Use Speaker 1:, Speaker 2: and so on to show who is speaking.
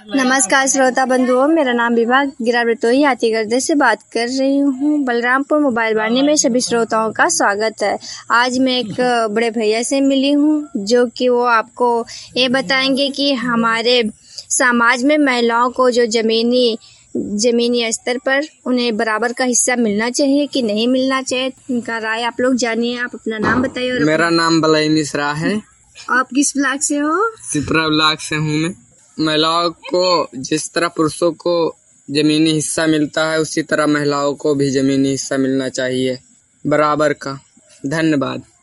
Speaker 1: नमस्कार श्रोता बंधुओं, मेरा नाम विभा गिरावटोई हाथीगर्दे से बात कर रही हूँ। बलरामपुर मोबाइल वाणी में सभी श्रोताओं का स्वागत है। आज मैं एक बड़े भैया से मिली हूँ जो कि वो आपको ये बताएंगे कि हमारे समाज में महिलाओं को जो जमीनी स्तर पर उन्हें बराबर का हिस्सा मिलना चाहिए कि नहीं मिलना चाहिए, उनका राय आप लोग जानिए। आप अपना नाम बताइए।
Speaker 2: मेरा नाम बलई मिश्रा है।
Speaker 1: आप किस ब्लॉक से हो?
Speaker 2: सिपरा ब्लॉक से हूँ मैं। महिलाओं को जिस तरह पुरुषों को जमीनी हिस्सा मिलता है उसी तरह महिलाओं को भी जमीनी हिस्सा मिलना चाहिए बराबर का। धन्यवाद।